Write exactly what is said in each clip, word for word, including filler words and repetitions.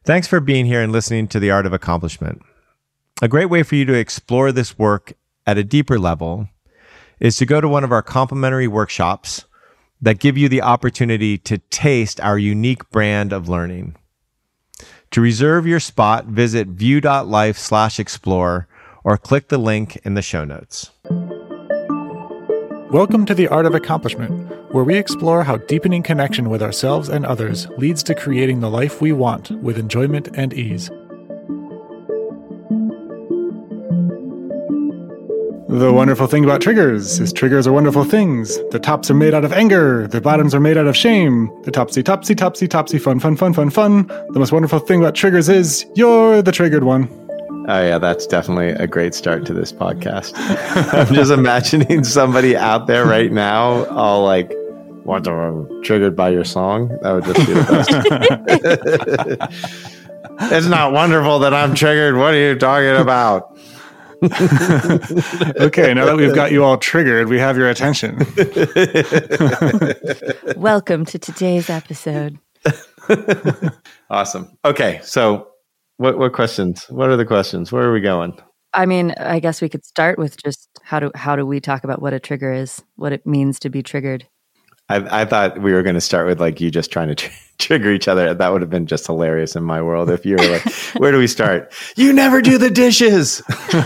Thanks for being here and listening to The Art of Accomplishment. A great way for you to explore this work at a deeper level is to go to one of our complimentary workshops that give you the opportunity to taste our unique brand of learning. To reserve your spot, visit view.life slash explore or click the link in the show notes. Welcome to The Art of Accomplishment, where we explore how deepening connection with ourselves and others leads to creating the life we want with enjoyment and ease. The wonderful thing about triggers is triggers are wonderful things. The tops are made out of anger. The bottoms are made out of shame. The topsy, topsy, topsy, topsy, fun, fun, fun, fun, fun. The most wonderful thing about triggers is you're the triggered one. Oh yeah, that's definitely a great start to this podcast. I'm just imagining somebody out there right now all like, what, I'm triggered by your song? That would just be the best. It's not wonderful that I'm triggered. What are you talking about? Okay, now that we've got you all triggered, we have your attention. Welcome to today's episode. Awesome. Okay, so what what questions? What are the questions? Where are we going? I mean, I guess we could start with just how do how do we talk about what a trigger is, what it means to be triggered. I, I thought we were going to start with like you just trying to tr- trigger each other. That would have been just hilarious in my world if you were like, where do we start? You never do the dishes.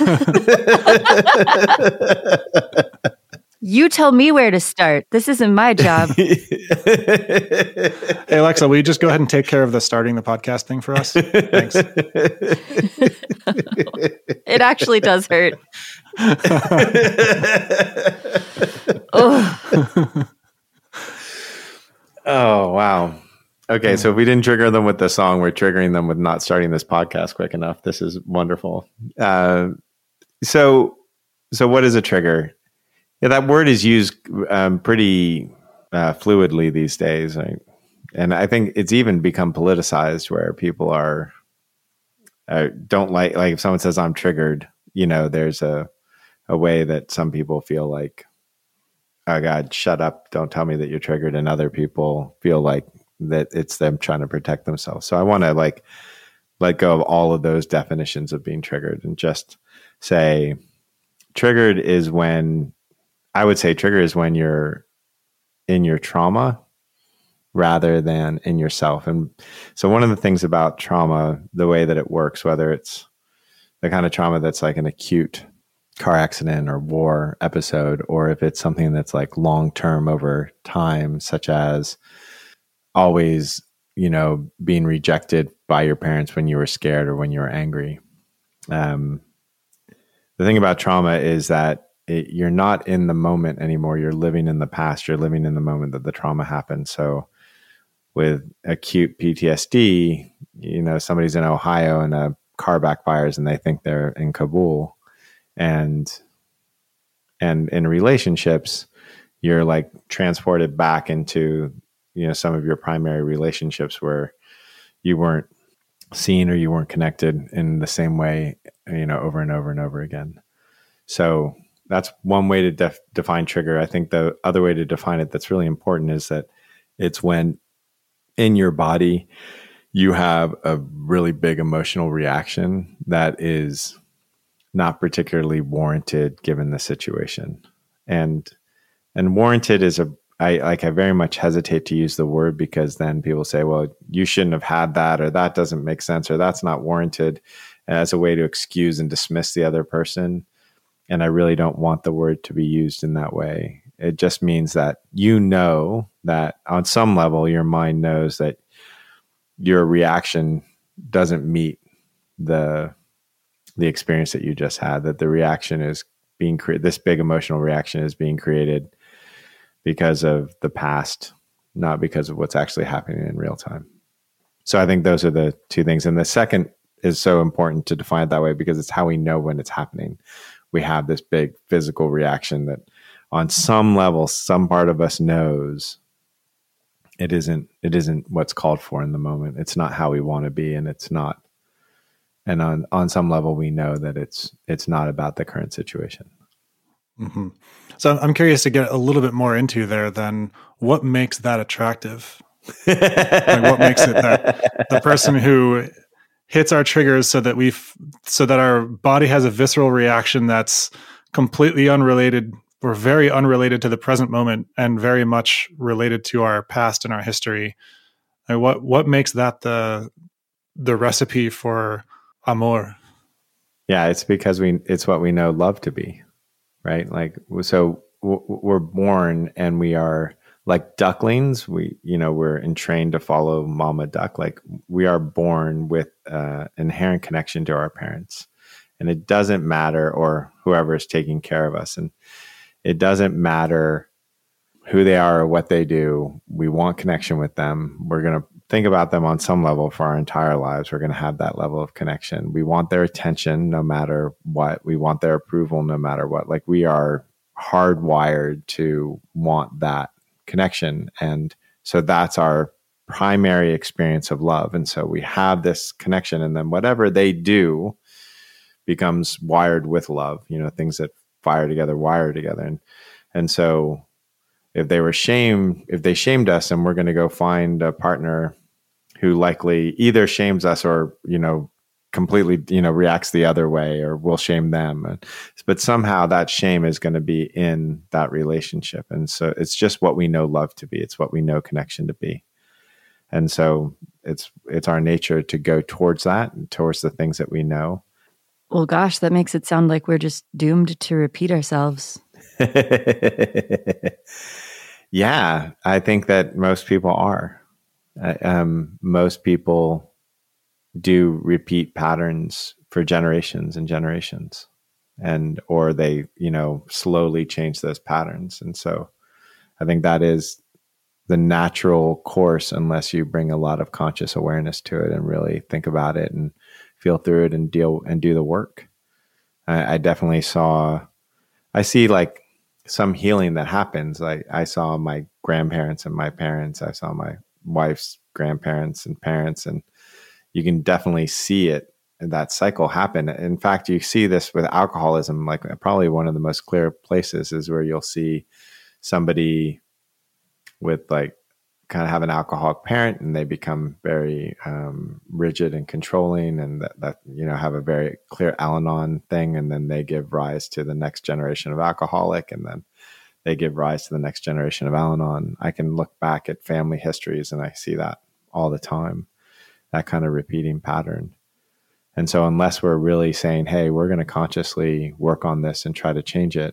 You tell me where to start. This isn't my job. Hey, Alexa, will you just go ahead and take care of the starting the podcast thing for us? Thanks. It actually does hurt. Oh. Oh, wow. Okay, so if we didn't trigger them with the song, we're triggering them with not starting this podcast quick enough. This is wonderful. Uh, so, so what is a trigger? Yeah, that word is used um, pretty uh, fluidly these days, right? And I think it's even become politicized, where people are uh, don't like like if someone says I'm triggered, you know, there's a a way that some people feel like, oh God, shut up! Don't tell me that you're triggered, and other people feel like that it's them trying to protect themselves. So I want to like let go of all of those definitions of being triggered and just say, triggered is when. I would say trigger is when you're in your trauma rather than in yourself. And so one of the things about trauma, the way that it works, whether it's the kind of trauma that's like an acute car accident or war episode, or if it's something that's like long-term over time, such as always, you know, being rejected by your parents when you were scared or when you were angry. Um, the thing about trauma is that It, you're not in the moment anymore. You're living in the past. You're living in the moment that the trauma happened. So with acute P T S D, you know, somebody's in Ohio and a car backfires and they think they're in Kabul. And, and in relationships, you're like transported back into, you know, some of your primary relationships where you weren't seen or you weren't connected in the same way, you know, over and over and over again. So that's one way to def- define trigger. I think the other way to define it that's really important is that it's when in your body you have a really big emotional reaction that is not particularly warranted given the situation. And and warranted is a I like I very much hesitate to use the word, because then people say, well, you shouldn't have had that, or that doesn't make sense, or that's not warranted, as a way to excuse and dismiss the other person. And I really don't want the word to be used in that way. It just means that you know that on some level, your mind knows that your reaction doesn't meet the the experience that you just had, that the reaction is being created, this big emotional reaction is being created because of the past, not because of what's actually happening in real time. So I think those are the two things. And the second is so important to define it that way because it's how we know when it's happening. We have this big physical reaction that on some level, some part of us knows it isn't, it isn't what's called for in the moment. It's not how we want to be. And it's not, and on, on some level, we know that it's, it's not about the current situation. Mm-hmm. So I'm curious to get a little bit more into there then. What makes that attractive? Like what makes it that the person who hits our triggers so that we so that our body has a visceral reaction that's completely unrelated or very unrelated to the present moment and very much related to our past and our history. And what what makes that the the recipe for amor? Yeah, it's because we it's what we know love to be, right? Like, so we're born and we are like ducklings. We, you know, we're entrained to follow mama duck. Like, we are born with uh, inherent connection to our parents, and it doesn't matter, or whoever is taking care of us, and it doesn't matter who they are or what they do. We want connection with them. We're going to think about them on some level for our entire lives. We're going to have that level of connection. We want their attention no matter what. We want their approval no matter what. Like, we are hardwired to want that connection. And so that's our primary experience of love. And so we have this connection, and then whatever they do becomes wired with love. You know, things that fire together, wire together. And, and so if they were shamed, if they shamed us, and we're going to go find a partner who likely either shames us or, you know, completely, you know, reacts the other way, or will shame them. But somehow that shame is going to be in that relationship. And so it's just what we know love to be. It's what we know connection to be. And so it's, it's our nature to go towards that and towards the things that we know. Well, gosh, that makes it sound like we're just doomed to repeat ourselves. Yeah, I think that most people are. Uh, um, most people do repeat patterns for generations and generations, and or they, you know, slowly change those patterns. And so I think that is the natural course, unless you bring a lot of conscious awareness to it and really think about it and feel through it and deal and do the work. I, I definitely saw, I see like some healing that happens. Like, I saw my grandparents and my parents, I saw my wife's grandparents and parents, and you can definitely see it, that cycle happen. In fact, you see this with alcoholism. Like, probably one of the most clear places is where you'll see somebody with like kind of have an alcoholic parent, and they become very um, rigid and controlling, and that, that, you know, have a very clear Al-Anon thing. And then they give rise to the next generation of alcoholic, and then they give rise to the next generation of Al-Anon. I can look back at family histories and I see that all the time, that kind of repeating pattern. And so unless we're really saying, hey, we're going to consciously work on this and try to change it,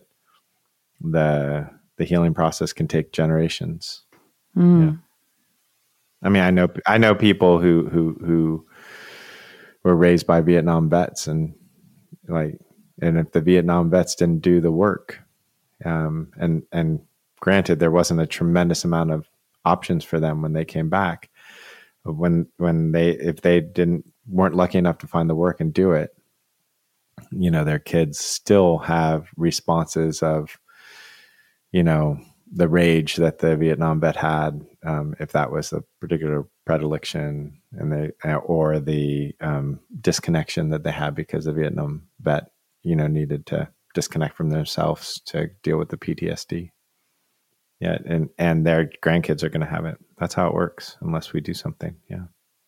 the the healing process can take generations. Mm. Yeah. I mean, I know I know people who who who were raised by Vietnam vets, and like, and if the Vietnam vets didn't do the work, um, and and granted, there wasn't a tremendous amount of options for them when they came back. When when they if they didn't weren't lucky enough to find the work and do it, you know, their kids still have responses of, you know, the rage that the Vietnam vet had, um, if that was a particular predilection, and they or the um, disconnection that they had because the Vietnam vet, you know, needed to disconnect from themselves to deal with the P T S D. Yeah, and and their grandkids are going to have it. That's how it works, unless we do something. Yeah.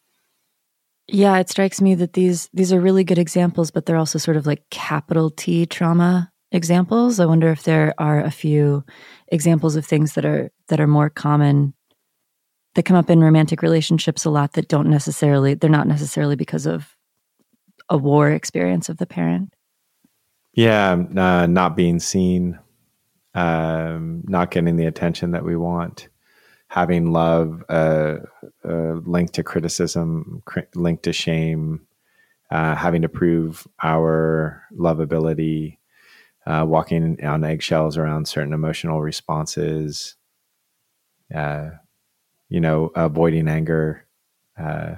Yeah, it strikes me that these these are really good examples, but they're also sort of like capital T trauma examples. I wonder if there are a few examples of things that are that are more common, that come up in romantic relationships a lot, that don't necessarily, they're not necessarily because of a war experience of the parent. Yeah, uh, not being seen, um, not getting the attention that we want, having love uh, uh, linked to criticism, cr- linked to shame, uh, having to prove our lovability, uh, walking on eggshells around certain emotional responses, uh, you know, avoiding anger, uh,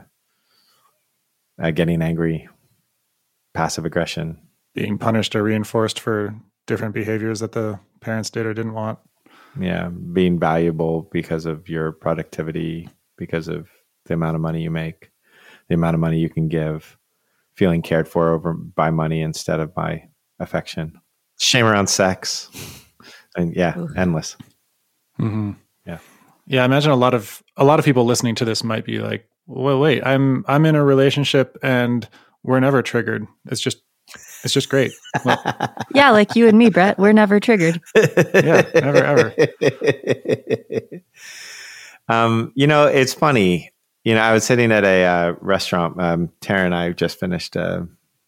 uh, getting angry, passive aggression. Being punished or reinforced for different behaviors that the parents did or didn't want. Yeah, being valuable because of your productivity, because of the amount of money you make, the amount of money you can give, feeling cared for over by money instead of by affection. Shame around sex, and yeah, Ooh. endless. Mm-hmm. Yeah, yeah. I imagine a lot of a lot of people listening to this might be like, well, wait, I'm I'm in a relationship and we're never triggered. It's just it's just great. Well, yeah, like you and me, Brett. We're never triggered. Yeah, never ever. um, you know, it's funny. You know, I was sitting at a uh, restaurant. Um, Tara and I just finished a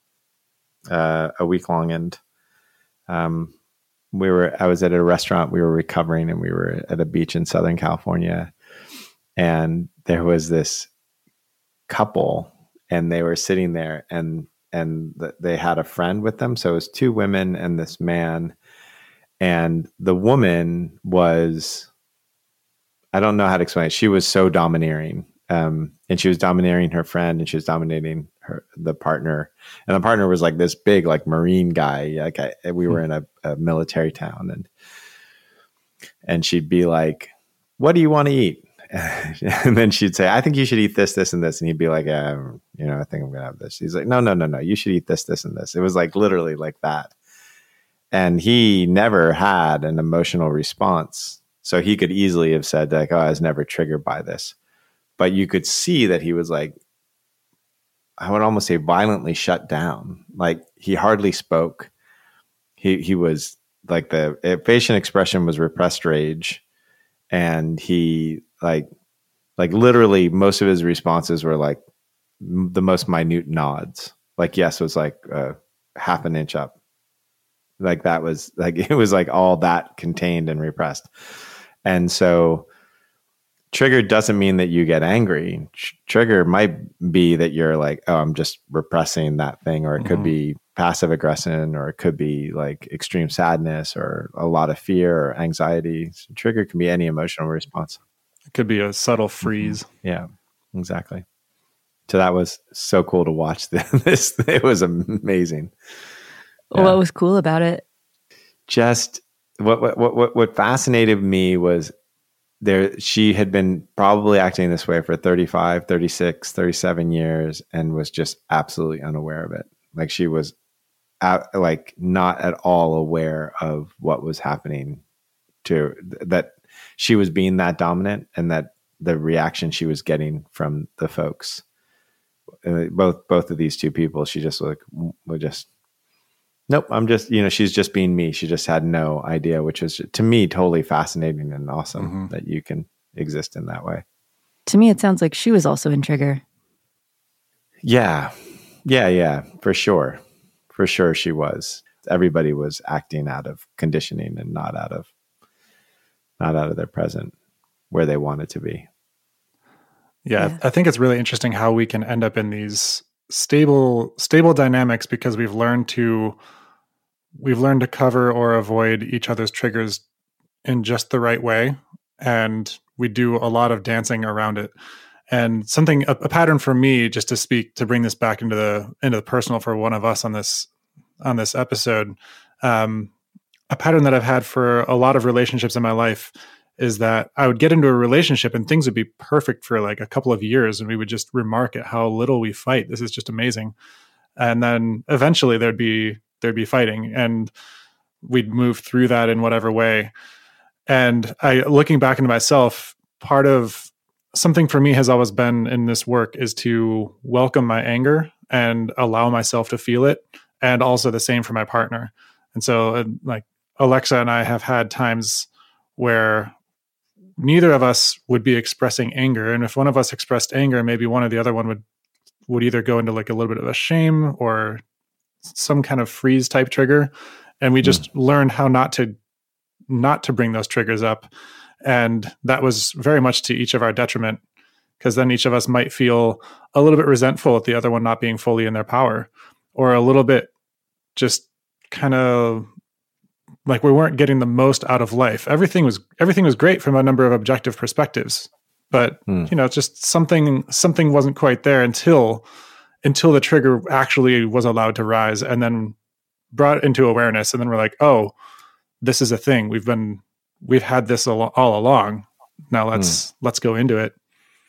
uh, a week long, and um, we were. I was at a restaurant. We were recovering, and we were at a beach in Southern California, and there was this couple, and they were sitting there, and and th- they had a friend with them. So it was two women and this man, and the woman was, I don't know how to explain it. She was so domineering. Um, and she was domineering her friend, and she was dominating her, the partner. And the partner was like this big, like Marine guy. Like I, we were in a, a military town, and, and she'd be like, "What do you want to eat?" And then she'd say, "I think you should eat this, this, and this." And he'd be like, uh, you know, "I think I'm going to have this." He's like, no, no, no, no. You should eat this, this, and this. It was like literally like that. And he never had an emotional response. So he could easily have said like, "Oh, I was never triggered by this." But you could see that he was like, I would almost say violently shut down. Like he hardly spoke. He he was like, the facial expression was repressed rage. And he like, like literally most of his responses were like the most minute nods. Like, yes, was like uh, half an inch up. Like that was like, it was like all that contained and repressed. And so trigger doesn't mean that you get angry. Tr- trigger might be that you're like, oh, I'm just repressing that thing, or it mm-hmm. could be passive aggression, or it could be like extreme sadness, or a lot of fear or anxiety. So trigger can be any emotional response. It could be a subtle freeze. Mm-hmm. Yeah, exactly. So that was so cool to watch this. It was amazing. Yeah. What was cool about it? Just what what what what fascinated me was there, she had been probably acting this way for thirty-five, thirty-six, thirty-seven years, and was just absolutely unaware of it. Like she was at, like not at all aware of what was happening to that. She was being that dominant, and that the reaction she was getting from the folks, uh, both, both of these two people, she just like, would just, nope, I'm just, you know, she's just being me. She just had no idea, which was to me totally fascinating and awesome mm-hmm. that you can exist in that way. To me, it sounds like she was also in trigger. Yeah. Yeah. Yeah, for sure. For sure she was. Everybody was acting out of conditioning and not out of, not out of their present where they wanted to be. Yeah, yeah. I think it's really interesting how we can end up in these stable stable dynamics because we've learned to we've learned to cover or avoid each other's triggers in just the right way, and we do a lot of dancing around it. And something a, a pattern for me, just to speak to bring this back into the into the personal for one of us on this on this episode, um, a pattern that I've had for a lot of relationships in my life is that I would get into a relationship and things would be perfect for like a couple of years, and we would just remark at how little we fight. This is just amazing. And then eventually there'd be there'd be fighting, and we'd move through that in whatever way. And I, looking back into myself, part of something for me has always been in this work is to welcome my anger and allow myself to feel it, and also the same for my partner. And so, uh, like Alexa and I have had times where neither of us would be expressing anger. And if one of us expressed anger, maybe one or the other one would, would either go into like a little bit of a shame or some kind of freeze type trigger. And we just mm. learned how not to, not to bring those triggers up. And that was very much to each of our detriment, because then each of us might feel a little bit resentful at the other one not being fully in their power, or a little bit just kind of like we weren't getting the most out of life. Everything was everything was great from a number of objective perspectives, but mm. you know, just something something wasn't quite there until until the trigger actually was allowed to rise, and then brought into awareness. And then we're like, oh, this is a thing. We've been we've had this all, all along. Now let's mm. let's go into it.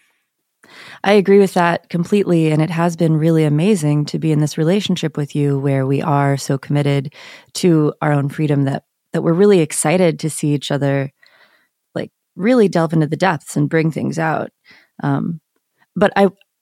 I agree with that completely. And it has been really amazing to be in this relationship with you where we are so committed to our own freedom that that we're really excited to see each other like really delve into the depths and bring things out. Um, but I,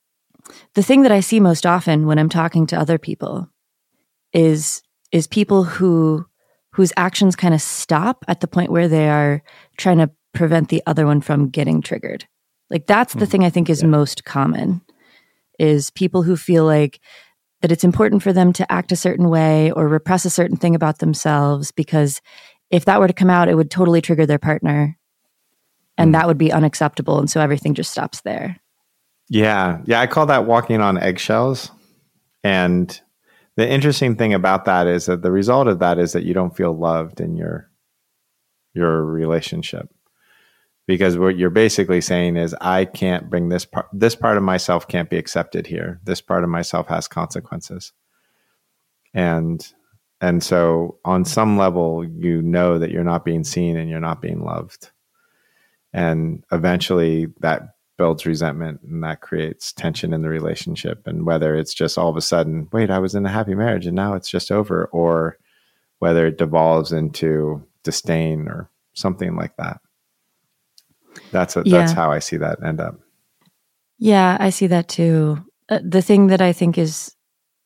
the thing that I see most often when I'm talking to other people is is people who whose actions kind of stop at the point where they are trying to prevent the other one from getting triggered. Like that's the mm, thing I think is yeah. most common, is people who feel like that it's important for them to act a certain way or repress a certain thing about themselves, because if that were to come out, it would totally trigger their partner, and mm. that would be unacceptable. And so everything just stops there. Yeah. Yeah. I call that walking on eggshells. And the interesting thing about that is that the result of that is that you don't feel loved in your, your relationship, because what you're basically saying is, I can't bring this part, this part of myself can't be accepted here. This part of myself has consequences. And, and so on some level, you know that you're not being seen and you're not being loved. And eventually that builds resentment, and that creates tension in the relationship. And whether it's just all of a sudden, wait, I was in a happy marriage and now it's just over, or whether it devolves into disdain or something like that. That's a, yeah. that's how I see that end up. Yeah, I see that too. Uh, the thing that I think is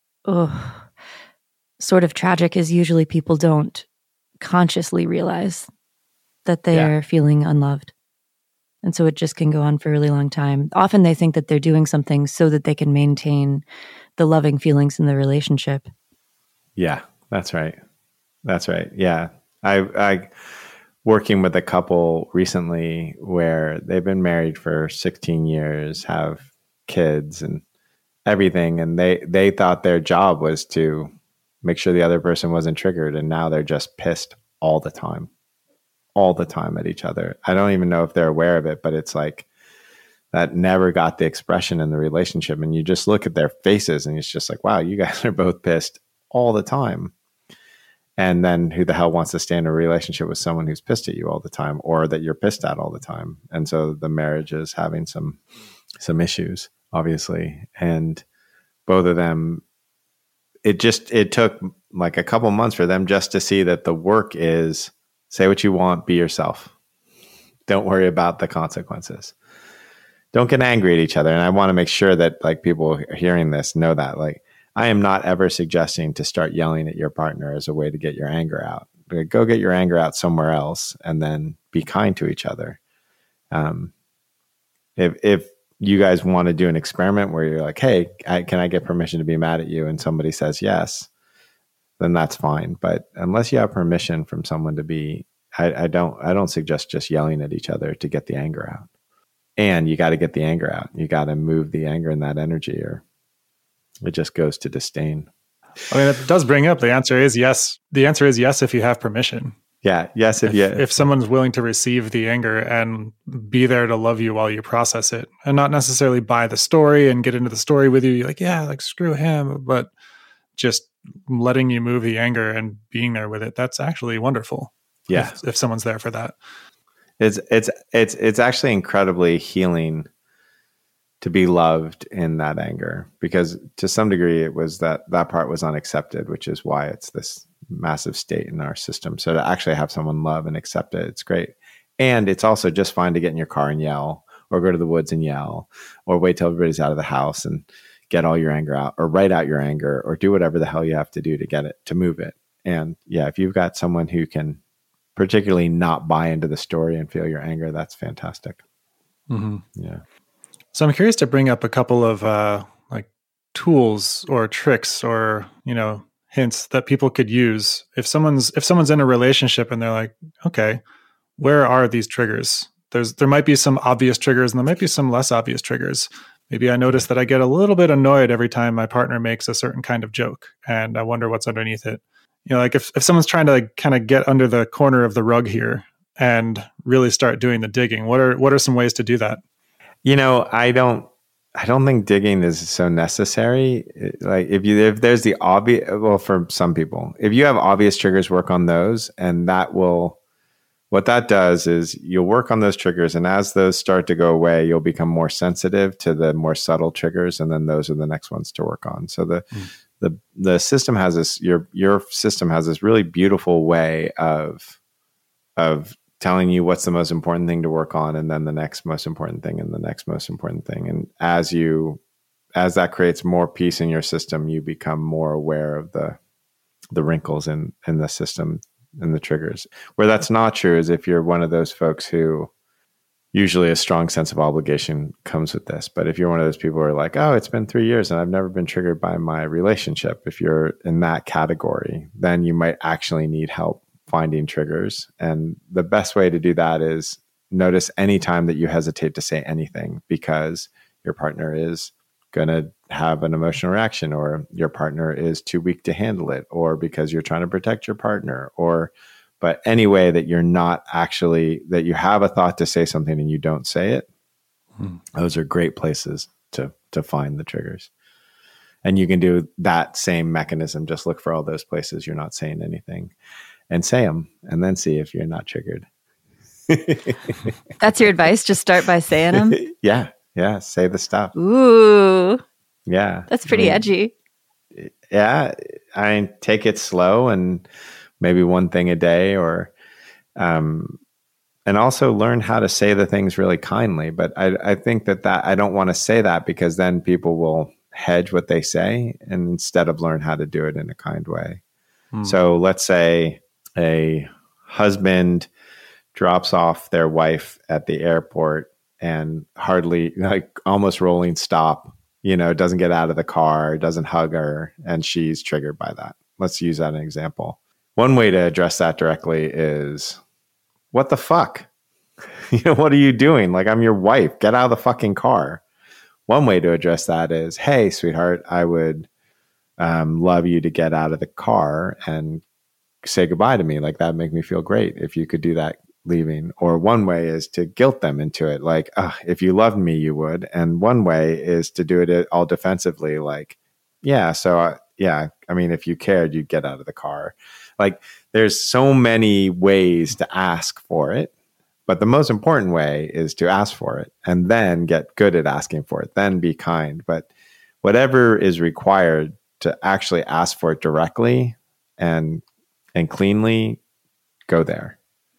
oh, sort of tragic is usually people don't consciously realize that they yeah. are feeling unloved. And so it just can go on for a really long time. Often they think that they're doing something so that they can maintain the loving feelings in the relationship. Yeah, that's right. That's right. Yeah. I, I, working with a couple recently where they've been married for sixteen years, have kids and everything. And they, they thought their job was to make sure the other person wasn't triggered. And now they're just pissed all the time. all the time at each other. I don't even know if they're aware of it, but it's like that never got the expression in the relationship. And you just look at their faces and it's just like, wow, you guys are both pissed all the time. And then who the hell wants to stay in a relationship with someone who's pissed at you all the time, or that you're pissed at all the time? And so the marriage is having some, some issues, obviously. And both of them, it just, it took like a couple months for them just to see that the work is, say what you want, be yourself. Don't worry about the consequences. Don't get angry at each other. And I want to make sure that like people hearing this know that, like, I am not ever suggesting to start yelling at your partner as a way to get your anger out. Go get your anger out somewhere else, and then be kind to each other. Um, if, if you guys want to do an experiment where you're like, hey, I, can I get permission to be mad at you? And somebody says yes, then that's fine. But unless you have permission from someone to be, I, I don't, I don't suggest just yelling at each other to get the anger out. And you got to get the anger out. You got to move the anger and that energy, or it just goes to disdain. I mean, it does bring up, the answer is yes. The answer is yes if you have permission. Yeah. Yes. If, if you, if someone's willing to receive the anger and be there to love you while you process it, and not necessarily buy the story and get into the story with you. You're like, yeah, like screw him, but just letting you move the anger and being there with it. That's actually wonderful. Yeah. If, if someone's there for that. It's, it's, it's, it's actually incredibly healing to be loved in that anger, because to some degree it was that that part was unaccepted, which is why it's this massive state in our system. So to actually have someone love and accept it, it's great. And it's also just fine to get in your car and yell, or go to the woods and yell, or wait till everybody's out of the house and get all your anger out, or write out your anger, or do whatever the hell you have to do to get it, to move it. And yeah, if you've got someone who can particularly not buy into the story and feel your anger, that's fantastic. Mm-hmm. Yeah. So I'm curious to bring up a couple of uh, like tools or tricks or, you know, hints that people could use if someone's if someone's in a relationship and they're like, okay, where are these triggers? There's there might be some obvious triggers and there might be some less obvious triggers. Maybe I notice that I get a little bit annoyed every time my partner makes a certain kind of joke, and I wonder what's underneath it. You know, like if, if someone's trying to like kind of get under the corner of the rug here and really start doing the digging, what are what are some ways to do that? You know, I don't, I don't think digging is so necessary. Like if you, if there's the obvious, well, for some people, if you have obvious triggers, work on those, and that will, what that does is you'll work on those triggers, and as those start to go away, you'll become more sensitive to the more subtle triggers, and then those are the next ones to work on. So the, mm. the, the system has this, your, your system has this really beautiful way of, of telling you what's the most important thing to work on, and then the next most important thing, and the next most important thing. And as you as that creates more peace in your system, you become more aware of the the wrinkles in in the system and the triggers. Where that's not true is if you're one of those folks who, usually a strong sense of obligation comes with this. But if you're one of those people who are like, oh, it's been three years and I've never been triggered by my relationship, if you're in that category, then you might actually need help finding triggers. And the best way to do that is notice any time that you hesitate to say anything because your partner is going to have an emotional reaction, or your partner is too weak to handle it, or because you're trying to protect your partner, or but any way that you're not actually, that you have a thought to say something and you don't say it, hmm. those are great places to to find the triggers. And you can do that same mechanism. Just look for all those places you're not saying anything and say them, and then see if you're not triggered. That's your advice? Just start by saying them? Yeah. Yeah. Say the stuff. Ooh. Yeah. That's pretty I mean, edgy. Yeah. I mean, take it slow and maybe one thing a day, or, um, and also learn how to say the things really kindly. But I, I think that that I don't want to say that because then people will hedge what they say, and instead of learn how to do it in a kind way. Hmm. So let's say a husband drops off their wife at the airport and hardly, like almost rolling stop, you know, doesn't get out of the car, doesn't hug her, and she's triggered by that. Let's use that as an example. One way to address that directly is, what the fuck? You know, what are you doing? Like, I'm your wife. Get out of the fucking car. One way to address that is, hey, sweetheart, I would um, love you to get out of the car and say goodbye to me. Like, that'd make me feel great if you could do that leaving. Or one way is to guilt them into it. Like, oh, if you loved me, you would. And one way is to do it all defensively. Like, yeah, so uh, yeah, I mean, if you cared, you'd get out of the car. Like, there's so many ways to ask for it. But the most important way is to ask for it and then get good at asking for it, then be kind. But whatever is required to actually ask for it directly and and cleanly, go there.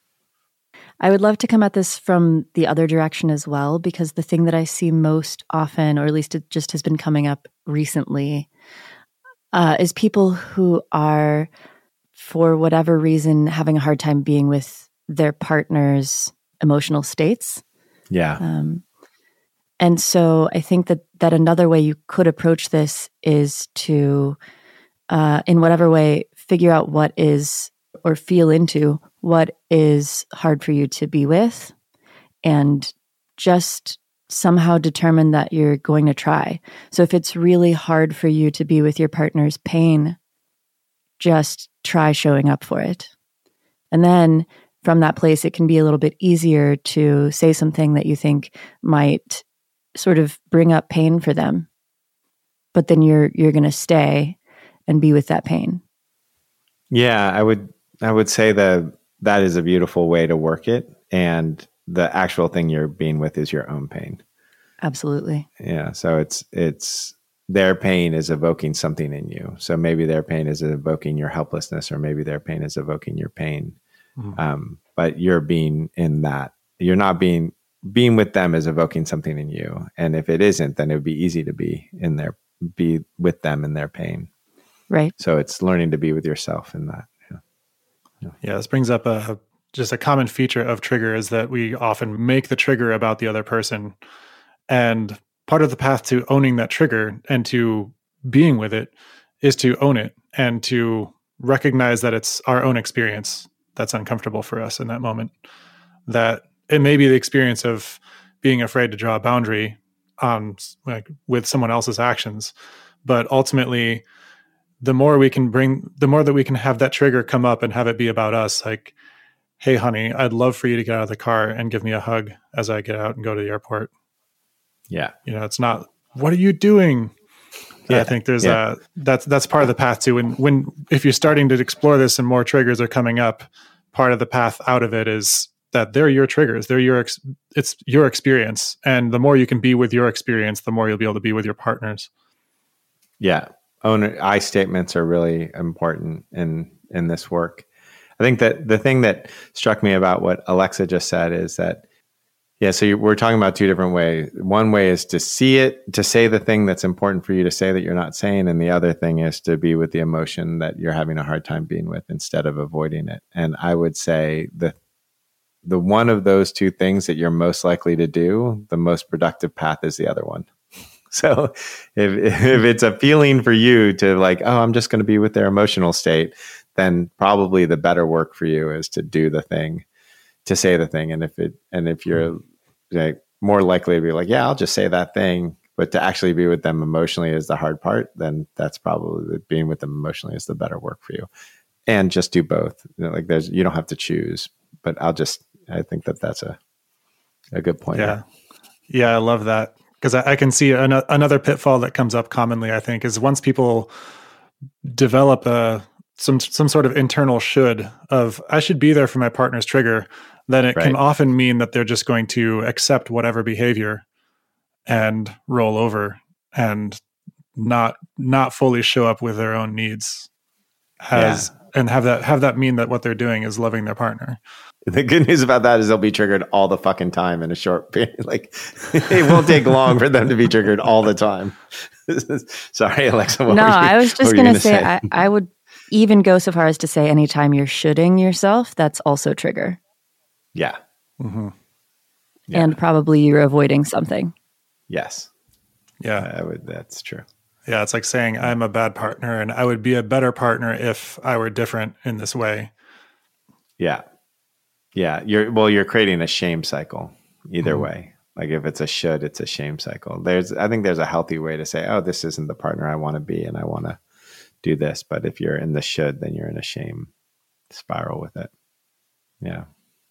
I would love to come at this from the other direction as well, because the thing that I see most often, or at least it just has been coming up recently, uh, is people who are, for whatever reason, having a hard time being with their partner's emotional states. Yeah. Um, and so I think that that another way you could approach this is to, uh, in whatever way, figure out what is, or feel into what is hard for you to be with, and just somehow determine that you're going to try. So if it's really hard for you to be with your partner's pain, just try showing up for it. And then from that place, it can be a little bit easier to say something that you think might sort of bring up pain for them. But then you're you're going to stay and be with that pain. Yeah, I would I would say that that is a beautiful way to work it. And the actual thing you're being with is your own pain. Absolutely. Yeah. So it's, it's their pain is evoking something in you. So maybe their pain is evoking your helplessness, or maybe their pain is evoking your pain. Mm-hmm. Um, but you're being in that, you're not being, being with them is evoking something in you. And if it isn't, then it would be easy to be in their, be with them in their pain. Right. So it's learning to be with yourself in that. Yeah, this brings up a just a common feature of trigger is that we often make the trigger about the other person. And part of the path to owning that trigger and to being with it is to own it and to recognize that it's our own experience that's uncomfortable for us in that moment. That it may be the experience of being afraid to draw a boundary on, like, with someone else's actions, but ultimately, the more we can bring, the more that we can have that trigger come up and have it be about us. Like, hey, honey, I'd love for you to get out of the car and give me a hug as I get out and go to the airport. Yeah. You know, it's not, what are you doing? Yeah. I think there's yeah. a, that's, that's part of the path too. And when, if you're starting to explore this and more triggers are coming up, part of the path out of it is that they're your triggers. They're your, ex- it's your experience. And the more you can be with your experience, the more you'll be able to be with your partners. Yeah. Owner I statements are really important in, in this work. I think that the thing that struck me about what Alexa just said is that Yeah, so you, we're talking about two different ways. One way is to see it, to say the thing that's important for you to say that you're not saying, and the other thing is to be with the emotion that you're having a hard time being with instead of avoiding it. And I would say the the one of those two things that you're most likely to do, the most productive path is the other one. So if if it's a feeling for you to like, oh, I'm just going to be with their emotional state, then probably the better work for you is to do the thing, to say the thing. And if it and if you're like more likely to be like, yeah, I'll just say that thing, but to actually be with them emotionally is the hard part, then that's probably being with them emotionally is the better work for you. And just do both. You know, like there's you don't have to choose, but I'll just I think that that's a a good point. Yeah, yeah, I love that. Because I, I can see an, another pitfall that comes up commonly, I think, is once people develop a some some sort of internal should of I should be there for my partner's trigger, then it right. can often mean that they're just going to accept whatever behavior and roll over and not not fully show up with their own needs as yeah. and have that have that mean that what they're doing is loving their partner. The good news about that is they'll be triggered all the fucking time in a short period. Like it won't take long for them to be triggered all the time. Sorry, Alexa. What no, you, I was just going to say, say? I, I would even go so far as to say anytime you're shoulding yourself, that's also trigger. Yeah. Mm-hmm. yeah. And probably you're avoiding something. Yes. Yeah, I would, that's true. Yeah, it's like saying I'm a bad partner and I would be a better partner if I were different in this way. Yeah. Yeah, you're well. You're creating a shame cycle either mm-hmm. way. Like if it's a should, it's a shame cycle. There's, I think, there's a healthy way to say, "Oh, this isn't the partner I want to be, and I want to do this." But if you're in the should, then you're in a shame spiral with it. Yeah.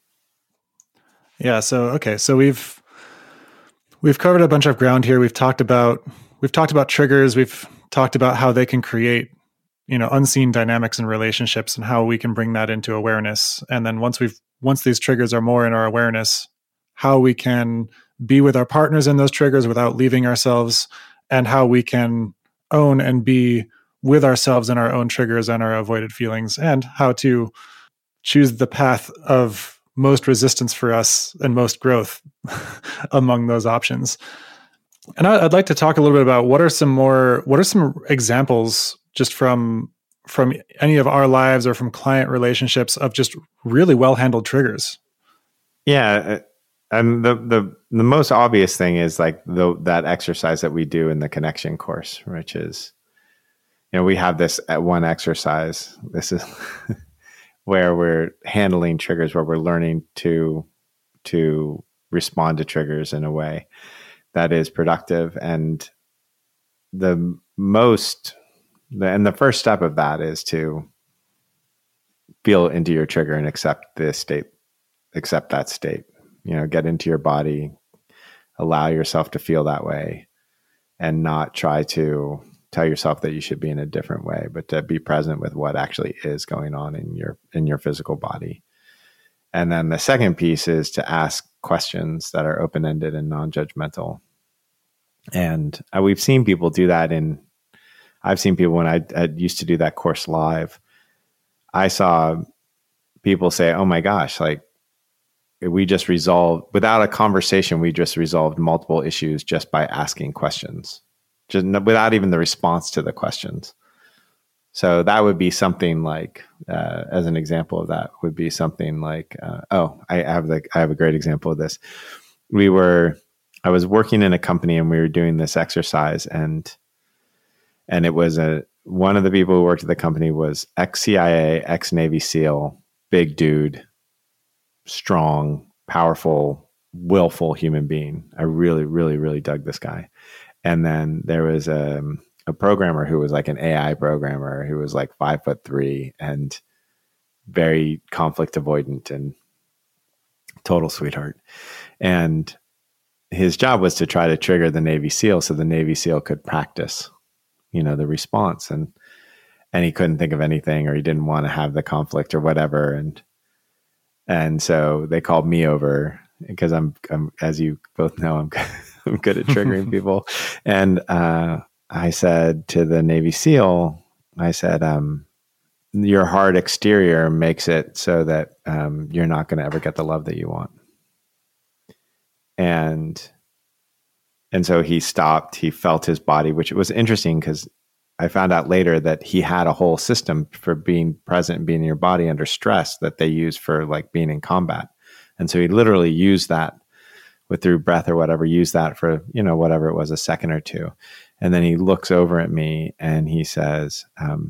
Yeah. So okay. So we've we've covered a bunch of ground here. We've talked about we've talked about triggers. We've talked about how they can create, you know, unseen dynamics in relationships and how we can bring that into awareness. And then once we've once these triggers are more in our awareness, how we can be with our partners in those triggers without leaving ourselves, and how we can own and be with ourselves in our own triggers and our avoided feelings, and how to choose the path of most resistance for us and most growth among those options. And I'd like to talk a little bit about what are some more, what are some examples just from from any of our lives or from client relationships of just really well-handled triggers? Yeah. And the, the, the most obvious thing is like the, that exercise that we do in the connection course, which is, you know, we have this at one exercise. This is where we're handling triggers, where we're learning to, to respond to triggers in a way that is productive. And the most, The, and the first step of that is to feel into your trigger and accept this state, accept that state, you know, get into your body, allow yourself to feel that way, and not try to tell yourself that you should be in a different way, but to be present with what actually is going on in your, in your physical body. And then the second piece is to ask questions that are open-ended and non-judgmental. And uh, we've seen people do that in I've seen people when I, I used to do that course live, I saw people say, oh my gosh, like we just resolved without a conversation. We just resolved multiple issues just by asking questions, just without even the response to the questions. So that would be something like, uh, as an example of that would be something like, uh, oh, I have the, I have a great example of this. We were, I was working in a company and we were doing this exercise, and And it was a one of the people who worked at the company was ex-C I A, ex-Navy SEAL, big dude, strong, powerful, willful human being. I really, really, really dug this guy. And then there was a, a programmer who was like an A I programmer who was like five foot three and very conflict avoidant and total sweetheart. And his job was to try to trigger the Navy SEAL so the Navy SEAL could practice, you know, the response, and, and he couldn't think of anything, or he didn't want to have the conflict or whatever. And, and so they called me over because I'm, I'm, as you both know, I'm, I'm good at triggering people. And, uh, I said to the Navy SEAL, I said, um, your hard exterior makes it so that, um, you're not going to ever get the love that you want. and and so he stopped. He felt his body, which was interesting because I found out later that he had a whole system for being present and being in your body under stress that they use for like being in combat. And so he literally used that with through breath or whatever, used that for, you know, whatever it was, a second or two. And then he looks over at me and he says, um,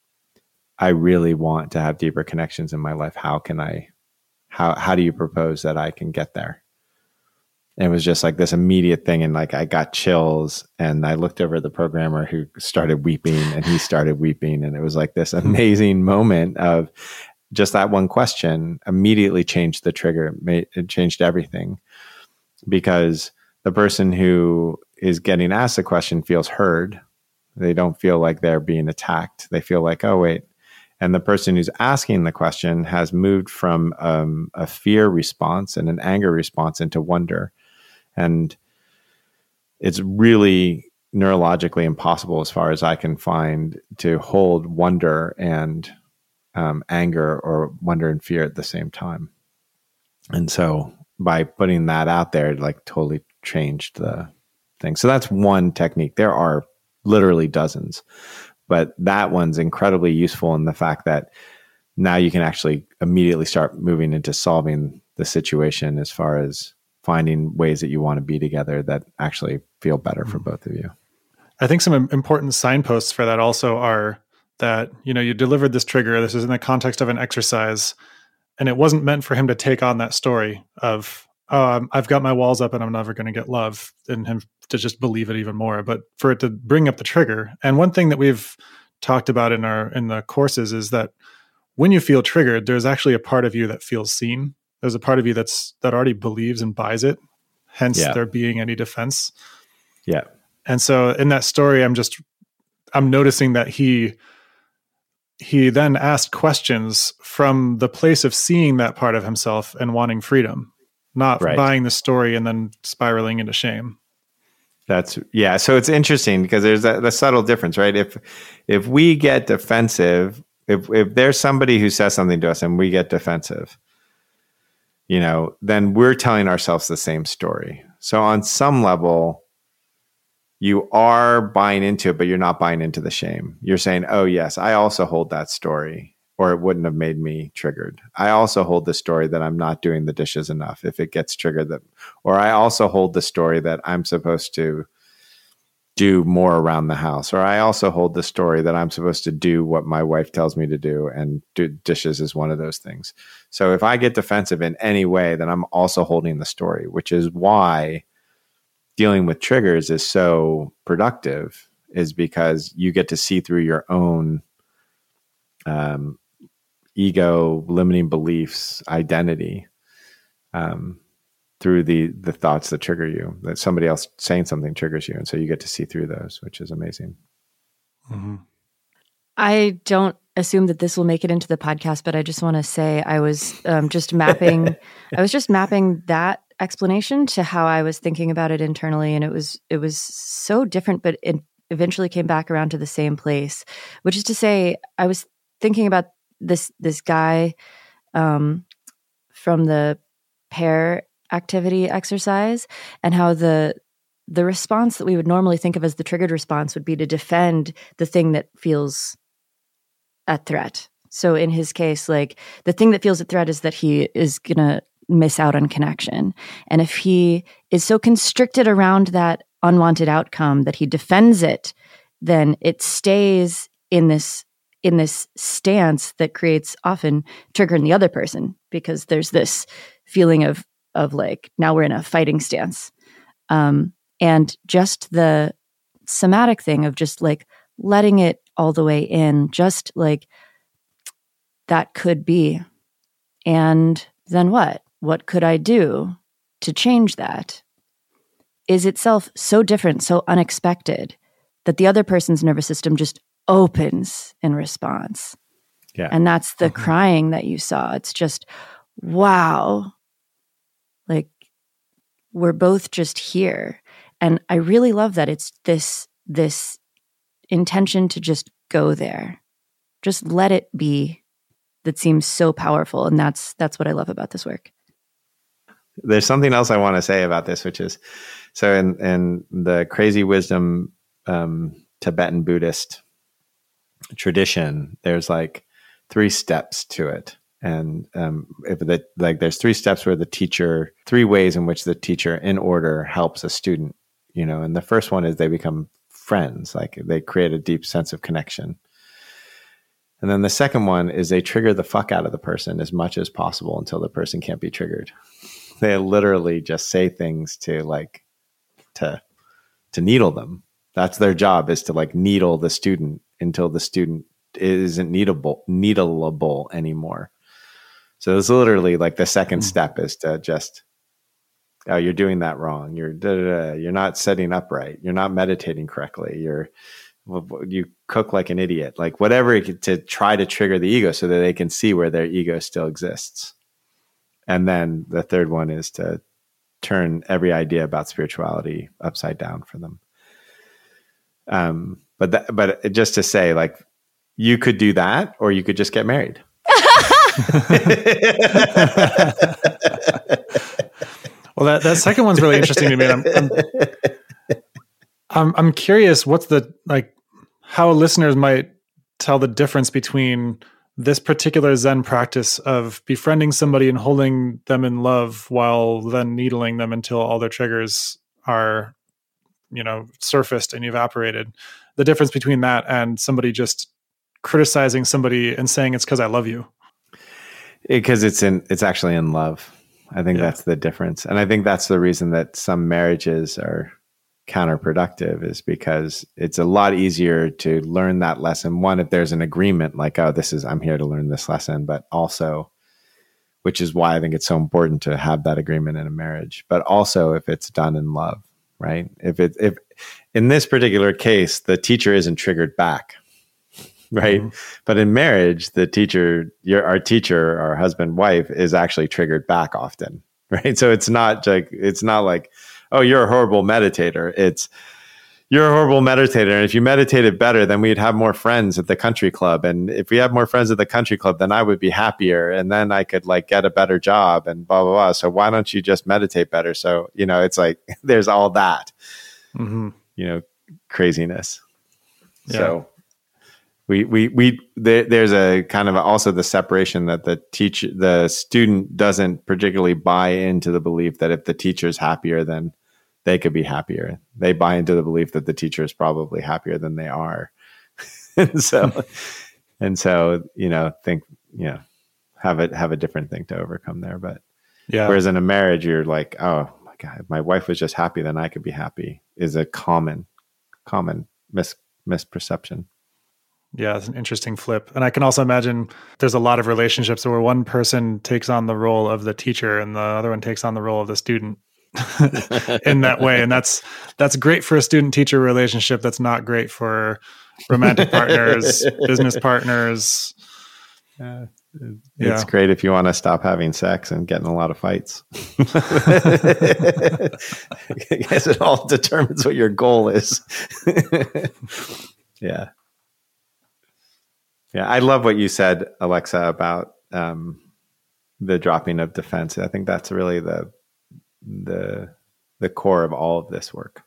I really want to have deeper connections in my life. How can I, how, how do you propose that I can get there? And it was just like this immediate thing. And like, I got chills and I looked over at the programmer who started weeping and he started weeping. And it was like this amazing moment of just that one question immediately changed the trigger. It changed everything because the person who is getting asked the question feels heard. They don't feel like they're being attacked. They feel like, oh, wait. And the person who's asking the question has moved from um, a fear response and an anger response into wonder. And it's really neurologically impossible, as far as I can find, to hold wonder and um, anger or wonder and fear at the same time. And so by putting that out there, it like totally changed the thing. So that's one technique. There are literally dozens, but that one's incredibly useful in the fact that now you can actually immediately start moving into solving the situation as far as finding ways that you want to be together that actually feel better for both of you. I think some important signposts for that also are that, you know, you delivered this trigger. This is in the context of an exercise, and it wasn't meant for him to take on that story of, oh, I've got my walls up and I'm never going to get love, and him to just believe it even more, but for it to bring up the trigger. And one thing that we've talked about in our, in the courses is that when you feel triggered, there's actually a part of you that feels seen. There's a part of you that's, that already believes and buys it. Hence yeah. there being any defense. Yeah. And so in that story, I'm just, I'm noticing that he, he then asked questions from the place of seeing that part of himself and wanting freedom, not right. buying the story and then spiraling into shame. That's yeah. So it's interesting because there's a, a subtle difference, right? If, if we get defensive, if, if there's somebody who says something to us and we get defensive, you know, then we're telling ourselves the same story. So on some level, you are buying into it, but you're not buying into the shame. You're saying, oh, yes, I also hold that story, or it wouldn't have made me triggered. I also hold the story that I'm not doing the dishes enough if it gets triggered. That, or I also hold the story that I'm supposed to do more around the house. Or I also hold the story that I'm supposed to do what my wife tells me to do, and do dishes is one of those things. So if I get defensive in any way, then I'm also holding the story, which is why dealing with triggers is so productive, is because you get to see through your own um, ego, limiting beliefs, identity, um, through the the thoughts that trigger you, that somebody else saying something triggers you. And so you get to see through those, which is amazing. Mm-hmm. I don't assume that this will make it into the podcast, but I just want to say I was um, just mapping, I was just mapping that explanation to how I was thinking about it internally. And it was, it was so different, but it eventually came back around to the same place, which is to say, I was thinking about this, this guy um, from the pair activity exercise, and how the the response that we would normally think of as the triggered response would be to defend the thing that feels a threat. So in his case, like the thing that feels a threat is that he is gonna miss out on connection. And if he is so constricted around that unwanted outcome that he defends it, then it stays in this in this stance that creates often trigger in the other person, because there's this feeling of of like, now we're in a fighting stance. Um, and just the somatic thing of just like letting it all the way in, just like that could be. And then what? What could I do to change that? Is itself so different, so unexpected, that the other person's nervous system just opens in response. Yeah. And that's the Mm-hmm. crying that you saw. It's just, wow. Like, we're both just here. And I really love that it's this this intention to just go there. Just let it be. That seems so powerful. And that's that's what I love about this work. there's something else I want to say about this, which is, so in, in the crazy wisdom um, Tibetan Buddhist tradition, there's like three steps to it. And um, if the, like there's three steps where the teacher, three ways in which the teacher in order helps a student, you know, and the first one is they become friends, like they create a deep sense of connection. And then the second one is they trigger the fuck out of the person as much as possible until the person can't be triggered. They literally just say things to like, to, to needle them. That's their job, is to like needle the student until the student isn't needable, needleable anymore. So it's literally like the second mm-hmm. step is to just, oh, you're doing that wrong. You're, da, da, da. You're not setting up right. You're not meditating correctly. You're, you cook like an idiot, like whatever, to try to trigger the ego so that they can see where their ego still exists. And then the third one is to turn every idea about spirituality upside down for them. Um, but that, but just to say, like, you could do that, or you could just get married. Well, that, that second one's really interesting to me. I'm, I'm, I'm, I'm curious what's the, like, how listeners might tell the difference between this particular Zen practice of befriending somebody and holding them in love while then needling them until all their triggers are, you know, surfaced and evaporated. The difference between that and somebody just criticizing somebody and saying it's because I love you. Because it's in, it's actually in love. I think yeah. that's the difference. And I think that's the reason that some marriages are counterproductive, is because it's a lot easier to learn that lesson. One, if there's an agreement, like, oh, this is, I'm here to learn this lesson, but also, which is why I think it's so important to have that agreement in a marriage, but also if it's done in love, right? If it, if in this particular case, the teacher isn't triggered back, right? Mm-hmm. But in marriage, the teacher, your, our teacher, our husband, wife is actually triggered back often, right? So it's not like, it's not like, oh, you're a horrible meditator. It's, you're a horrible meditator. And if you meditated better, then we'd have more friends at the country club. And if we have more friends at the country club, then I would be happier. And then I could like get a better job and blah, blah, blah. So why don't you just meditate better? So, you know, it's like, there's all that, mm-hmm. you know, craziness. Yeah. So we, we, we, there, there's a kind of also the separation that the teach, the student doesn't particularly buy into the belief that if the teacher's happier, then they could be happier. They buy into the belief that the teacher is probably happier than they are. and so, and so, you know, think, you know, have it, have a different thing to overcome there. But yeah, whereas in a marriage, you're like, oh my God, if my wife was just happy, then I could be happy, is a common, common mis misperception. Yeah, it's an interesting flip. And I can also imagine there's a lot of relationships where one person takes on the role of the teacher and the other one takes on the role of the student in that way. And that's that's great for a student-teacher relationship. That's not great for romantic partners, business partners. Uh, it's yeah. great if you want to stop having sex and get in a lot of fights. I guess it all determines what your goal is. yeah. Yeah, I love what you said, Alexa, about um, the dropping of defense. I think that's really the the the core of all of this work.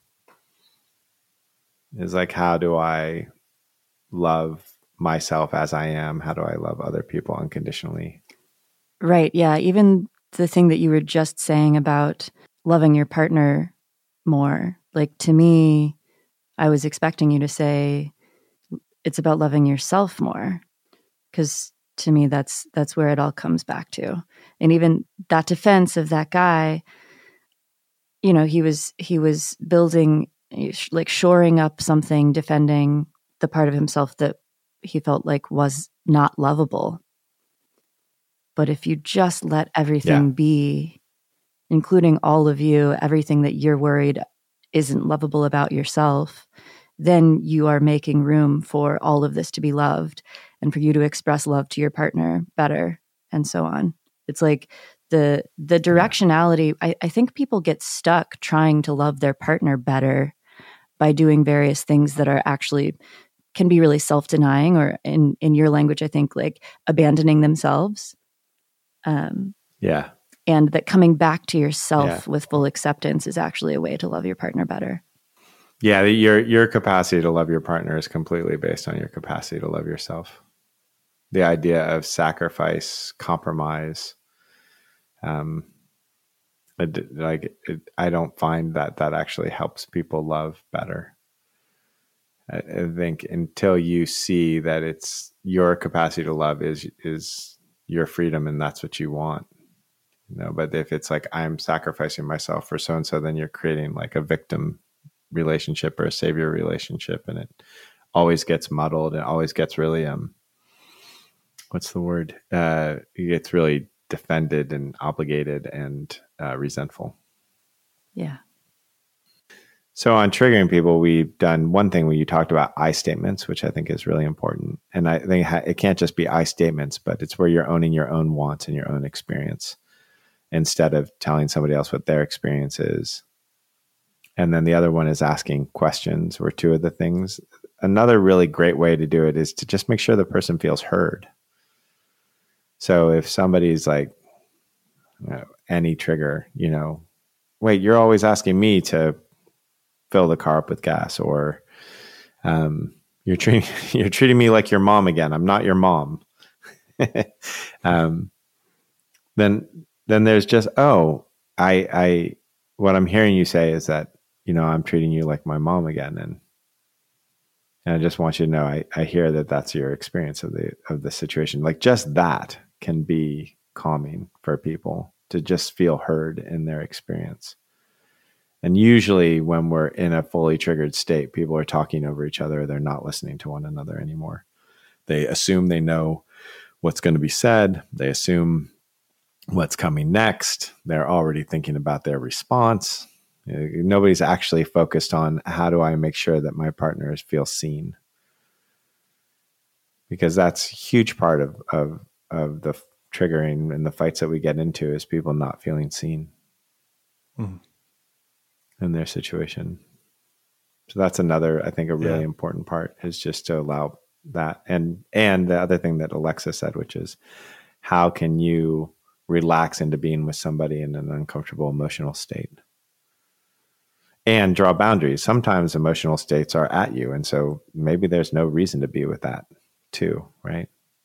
Is like, how do I love myself as I am? How do I love other people unconditionally? Right. Yeah. Even the thing that you were just saying about loving your partner more, like to me, I was expecting you to say, it's about loving yourself more, because to me, that's that's where it all comes back to. And even that defense of that guy, you know, he was he was building, like shoring up something, defending the part of himself that he felt like was not lovable. But if you just let everything yeah. be, including all of you, everything that you're worried isn't lovable about yourself, then you are making room for all of this to be loved and for you to express love to your partner better, and so on. It's like the the directionality. I, I think people get stuck trying to love their partner better by doing various things that are actually can be really self-denying, or in, in your language, I think like abandoning themselves. Um, yeah. and that coming back to yourself Yeah. with full acceptance is actually a way to love your partner better. Yeah, your your capacity to love your partner is completely based on your capacity to love yourself. The idea of sacrifice, compromise, um, it, like it, I don't find that that actually helps people love better. I, I think until you see that it's your capacity to love is is your freedom, and that's what you want. You know, but if it's like I'm sacrificing myself for so and so, then you're creating like a victim relationship or a savior relationship, and it always gets muddled and always gets really um what's the word uh it gets really defended and obligated and uh, resentful. Yeah. So on triggering people, we've done one thing where you talked about I statements, which I think is really important, and I think it can't just be I statements, but it's where you're owning your own wants and your own experience instead of telling somebody else what their experience is. And then the other one is asking questions, were two of the things. Another really great way to do it is to just make sure the person feels heard. So if somebody's like, you know, any trigger, you know, wait, you're always asking me to fill the car up with gas, or um, you're treating you're treating me like your mom again. I'm not your mom. um, then then there's just, oh, I I what I'm hearing you say is that, you know, I'm treating you like my mom again. And, and I just want you to know, I, I hear that that's your experience of the, of the situation. Like just that can be calming for people to just feel heard in their experience. And usually when we're in a fully triggered state, people are talking over each other. They're not listening to one another anymore. They assume they know what's going to be said. They assume what's coming next. They're already thinking about their response. Nobody's actually focused on how do I make sure that my partners feel seen, because that's a huge part of, of, of the triggering and the fights that we get into is people not feeling seen mm. in their situation. So that's another, I think, a really yeah. important part is just to allow that. And, and the other thing that Alexa said, which is how can you relax into being with somebody in an uncomfortable emotional state? And draw boundaries. Sometimes emotional states are at you. And so maybe there's no reason to be with that too, right?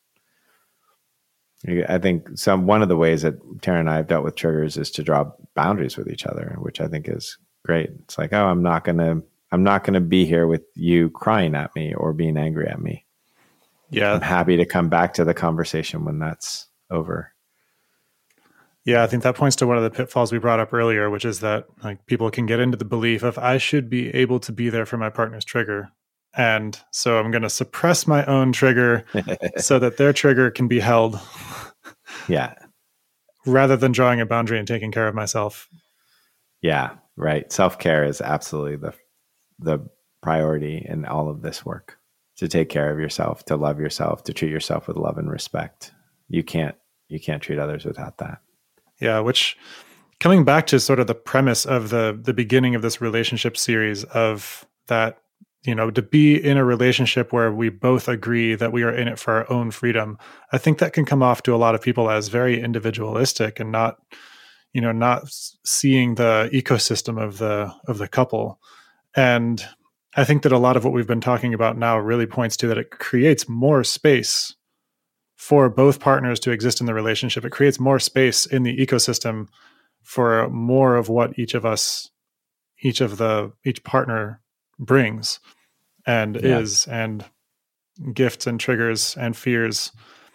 I think some one of the ways that Tara and I have dealt with triggers is to draw boundaries with each other, which I think is great. It's like, oh, I'm not gonna, I'm not gonna be here with you crying at me or being angry at me. Yeah. I'm happy to come back to the conversation when that's over. Yeah, I think that points to one of the pitfalls we brought up earlier, which is that like people can get into the belief of I should be able to be there for my partner's trigger. And so I'm going to suppress my own trigger so that their trigger can be held. Yeah. Rather than drawing a boundary and taking care of myself. Yeah, right. Self-care is absolutely the the priority in all of this work. To take care of yourself, to love yourself, to treat yourself with love and respect. You can't you can't treat others without that. Yeah, which coming back to sort of the premise of the the beginning of this relationship series of that, you know, to be in a relationship where we both agree that we are in it for our own freedom, I think that can come off to a lot of people as very individualistic and not, you know, not seeing the ecosystem of the of the couple. And I think that a lot of what we've been talking about now really points to that it creates more space for both partners to exist in the relationship. It creates more space in the ecosystem for more of what each of us, each of the, each partner brings and yeah. is, and gifts and triggers and fears.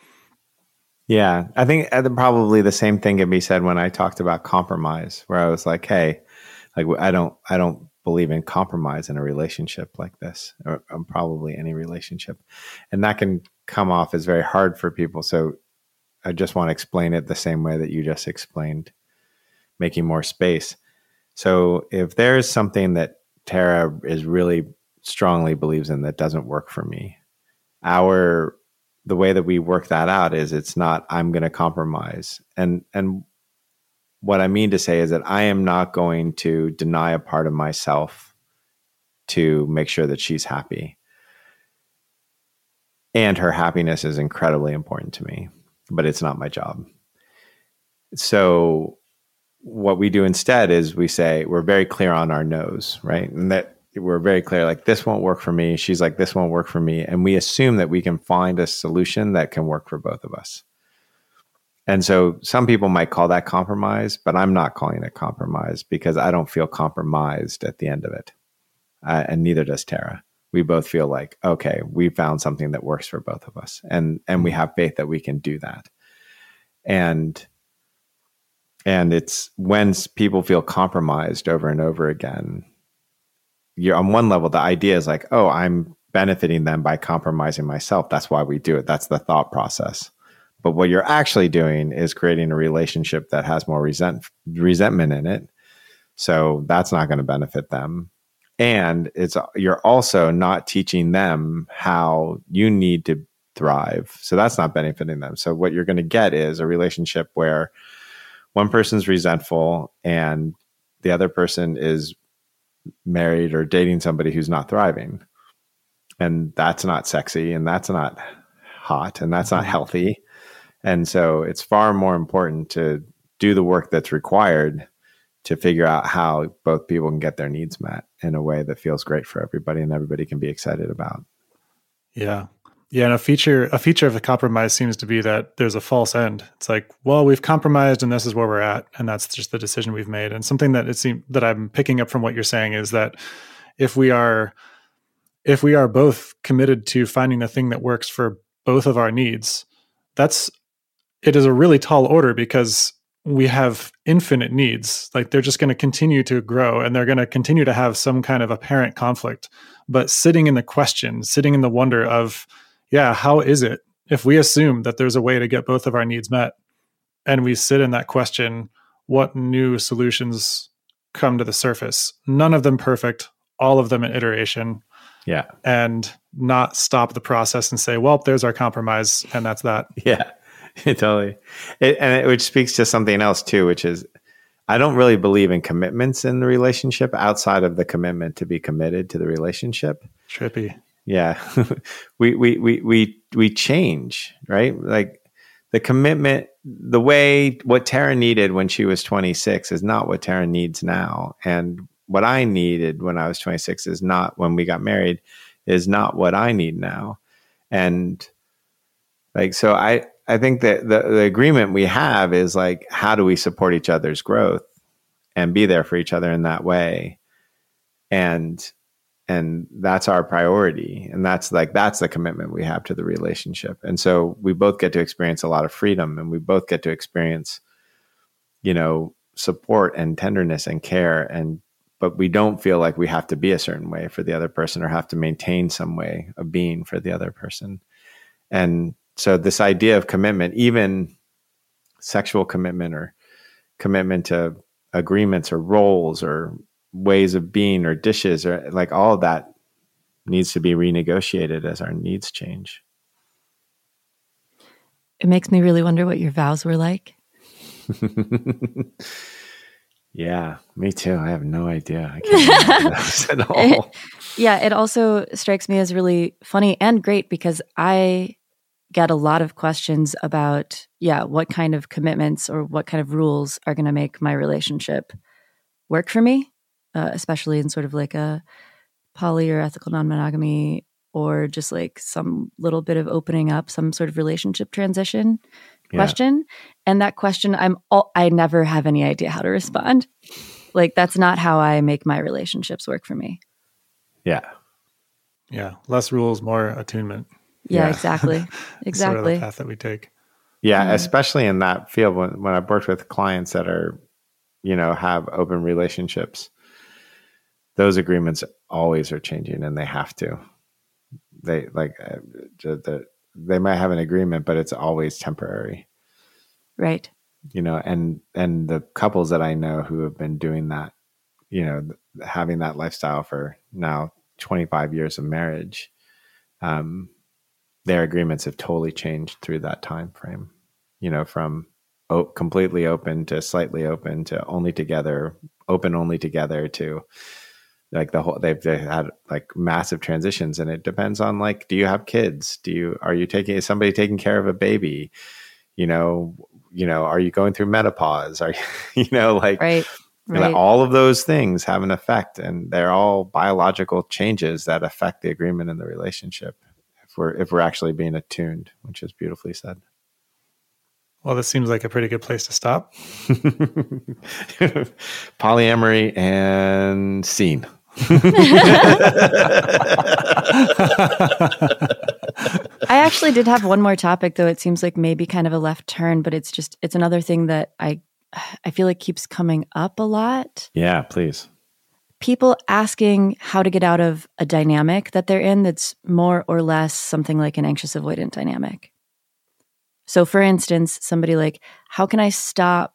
Yeah. I think probably the same thing can be said when I talked about compromise, where I was like, hey, like I don't, I don't believe in compromise in a relationship like this, or, or probably any relationship. And that can come off as very hard for people. So I just want to explain it the same way that you just explained, making more space. So if there's something that Tara is really strongly believes in that doesn't work for me, our, the way that we work that out is it's not, I'm going to compromise. And, and what I mean to say is that I am not going to deny a part of myself to make sure that she's happy. And her happiness is incredibly important to me, but it's not my job. So what we do instead is we say, we're very clear on our no's, right? And that we're very clear, like, this won't work for me. She's like, this won't work for me. And we assume that we can find a solution that can work for both of us. And so some people might call that compromise, but I'm not calling it compromise because I don't feel compromised at the end of it. Uh, and neither does Tara. We both feel like, okay, we found something that works for both of us. And, and we have faith that we can do that. And, and it's when people feel compromised over and over again, you're on one level, the idea is like, oh, I'm benefiting them by compromising myself. That's why we do it. That's the thought process. But what you're actually doing is creating a relationship that has more resent, resentment in it. So that's not going to benefit them. And it's you're also not teaching them how you need to thrive. So that's not benefiting them. So what you're going to get is a relationship where one person's resentful and the other person is married or dating somebody who's not thriving. And that's not sexy, and that's not hot, and that's not healthy. And so it's far more important to do the work that's required to figure out how both people can get their needs met in a way that feels great for everybody and everybody can be excited about. Yeah. Yeah. And a feature, a feature of the compromise seems to be that there's a false end. It's like, well, we've compromised and this is where we're at. And that's just the decision we've made. And something that it seems that I'm picking up from what you're saying is that if we are, if we are both committed to finding a thing that works for both of our needs, that's, it is a really tall order because we have infinite needs. Like they're just going to continue to grow and they're going to continue to have some kind of apparent conflict. But sitting in the question, sitting in the wonder of, yeah, how is it if we assume that there's a way to get both of our needs met and we sit in that question, what new solutions come to the surface? None of them perfect, all of them an iteration. Yeah. And not stop the process and say, well, there's our compromise and that's that. Yeah. Totally. It, and it, which speaks to something else too, which is I don't really believe in commitments in the relationship outside of the commitment to be committed to the relationship. Trippy. Yeah. we, we, we, we, we change, right? Like the commitment, the way what Tara needed when she was twenty-six is not what Tara needs now. And what I needed when I was twenty-six is not when we got married is not what I need now. And like, so I, I think that the, the agreement we have is like, how do we support each other's growth and be there for each other in that way? And, and that's our priority. And that's like, that's the commitment we have to the relationship. And so we both get to experience a lot of freedom and we both get to experience, you know, support and tenderness and care. And, but we don't feel like we have to be a certain way for the other person or have to maintain some way of being for the other person. And so this idea of commitment, even sexual commitment or commitment to agreements or roles or ways of being or dishes or like all of that needs to be renegotiated as our needs change. It makes me really wonder what your vows were like. Yeah, me too. I have no idea. I can't remember those at all. It, yeah, it also strikes me as really funny and great because I get a lot of questions about, yeah, what kind of commitments or what kind of rules are going to make my relationship work for me, uh, especially in sort of like a poly or ethical non-monogamy or just like some little bit of opening up, some sort of relationship transition yeah. question. And that question, I'm all, I never have any idea how to respond. Like that's not how I make my relationships work for me. Yeah. Yeah. Less rules, more attunement. Yeah, yeah. exactly. Exactly. Sort of the path that we take. Yeah, yeah, especially in that field when, when I've worked with clients that are, you know, have open relationships, those agreements always are changing and they have to. They like, uh, the, they might have an agreement, but it's always temporary. Right. You know, and, and the couples that I know who have been doing that, you know, having that lifestyle for now twenty-five years of marriage, um, their agreements have totally changed through that time frame, you know, from o- completely open to slightly open to only together, open only together to like the whole, they've, they've had like massive transitions and it depends on like, do you have kids? Do you, are you taking, is somebody taking care of a baby? You know, you know, are you going through menopause? Are you, you know, like, right. Right. Like all of those things have an effect, and they're all biological changes that affect the agreement in the relationship if we're if we're actually being attuned, which is beautifully said. Well, this seems like a pretty good place to stop. Polyamory and scene. I actually did have one more topic, though it seems like maybe kind of a left turn, but it's just it's another thing that I I feel like keeps coming up a lot. Yeah, please. People asking how to get out of a dynamic that they're in that's more or less something like an anxious avoidant dynamic. So for instance, somebody like, how can I stop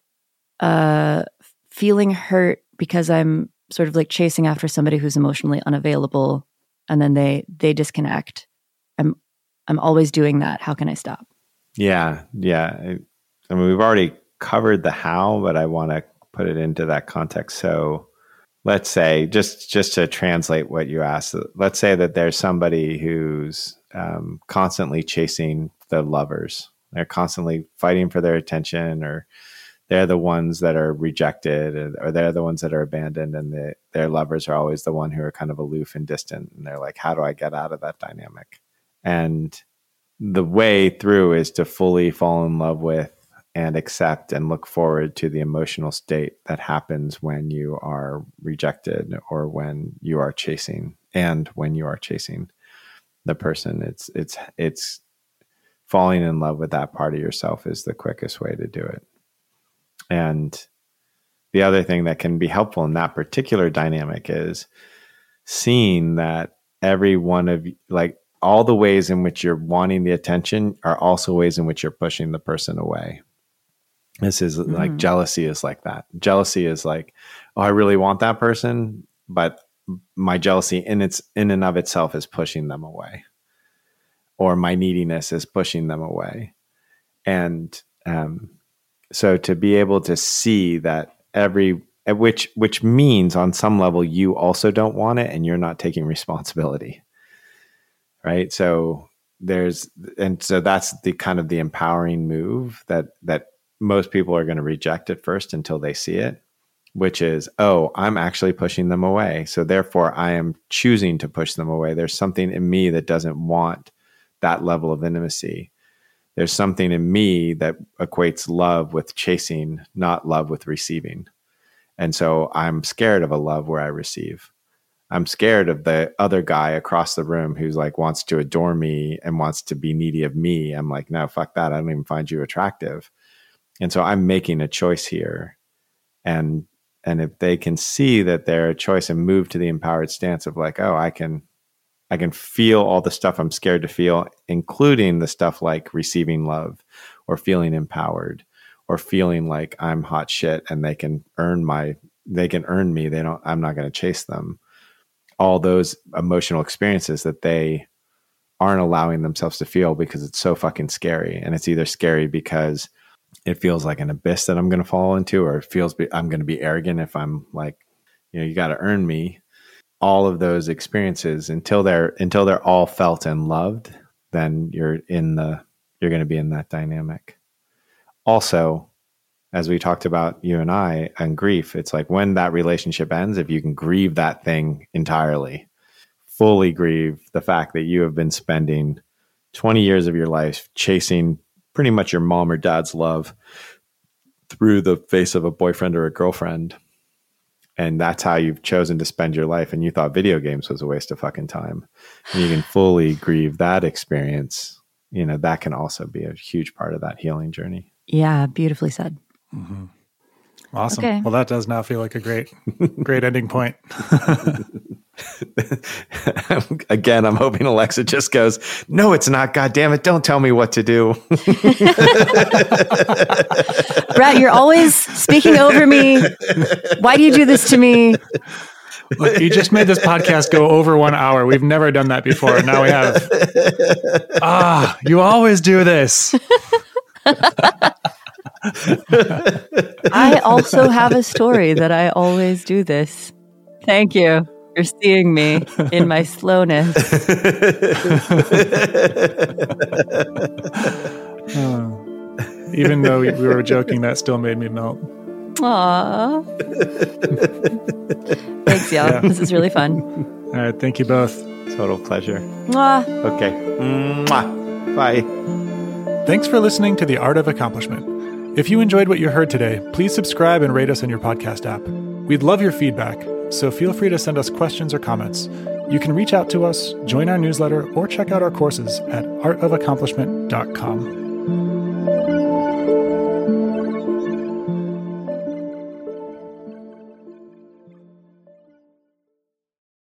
uh, feeling hurt because I'm sort of like chasing after somebody who's emotionally unavailable, and then they they disconnect. I'm I'm always doing that. How can I stop? Yeah, yeah. I mean, we've already covered the how, but I want to put it into that context. So let's say, just just to translate what you asked, let's say that there's somebody who's um, constantly chasing the lovers. They're constantly fighting for their attention, or they're the ones that are rejected, or they're the ones that are abandoned, and the, their lovers are always the one who are kind of aloof and distant. And they're like, how do I get out of that dynamic? And the way through is to fully fall in love with and accept and look forward to the emotional state that happens when you are rejected, or when you are chasing, and when you are chasing the person. It's, it's, it's falling in love with that part of yourself is the quickest way to do it. And the other thing that can be helpful in that particular dynamic is seeing that every one of, like, all the ways in which you're wanting the attention are also ways in which you're pushing the person away. This is mm. like jealousy is like that. Jealousy is like, oh, I really want that person, but my jealousy in its in and of itself is pushing them away, or my neediness is pushing them away. And um, so to be able to see that every, which which means on some level you also don't want it, and you're not taking responsibility. Right. So there's, and so that's the kind of the empowering move that, that most people are going to reject at first until they see it, which is, oh, I'm actually pushing them away. So therefore I am choosing to push them away. There's something in me that doesn't want that level of intimacy. There's something in me that equates love with chasing, not love with receiving. And so I'm scared of a love where I receive. I'm scared of the other guy across the room who's like wants to adore me and wants to be needy of me. I'm like, no, fuck that. I don't even find you attractive. And so I'm making a choice here. And, and if they can see that they're a choice and move to the empowered stance of like, oh, I can, I can feel all the stuff I'm scared to feel, including the stuff like receiving love, or feeling empowered, or feeling like I'm hot shit and they can earn my, they can earn me. They don't, I'm not going to chase them. All those emotional experiences that they aren't allowing themselves to feel because it's so fucking scary. And it's either scary because it feels like an abyss that I'm going to fall into, or it feels be, I'm going to be arrogant if I'm like, you know, you got to earn me. All of those experiences, until they're, until they're all felt and loved, then you're in the, you're going to be in that dynamic. Also, as we talked about, you and I, and grief, it's like when that relationship ends, if you can grieve that thing entirely, fully grieve the fact that you have been spending twenty years of your life chasing pretty much your mom or dad's love through the face of a boyfriend or a girlfriend. And that's how you've chosen to spend your life. And you thought video games was a waste of fucking time. And you can fully grieve that experience. You know, that can also be a huge part of that healing journey. Yeah, beautifully said. Mm-hmm. Awesome. Okay. Well, that does now feel like a great, great ending point. Again, I'm hoping Alexa just goes, no, it's not. God damn it. Don't tell me what to do. Brett, you're always speaking over me. Why do you do this to me? Look, you just made this podcast go over one hour. We've never done that before. Now we have. Ah, you always do this. I also have a story that I always do this. Thank you for seeing me in my slowness. uh, Even though we were joking, that still made me melt. Aww. Thanks, y'all. Yeah. This is really fun. All right. Thank you both. Total pleasure. Mwah. Okay. Mwah. Bye. Thanks for listening to The Art of Accomplishment. If you enjoyed what you heard today, please subscribe and rate us in your podcast app. We'd love your feedback, so feel free to send us questions or comments. You can reach out to us, join our newsletter, or check out our courses at art of accomplishment dot com.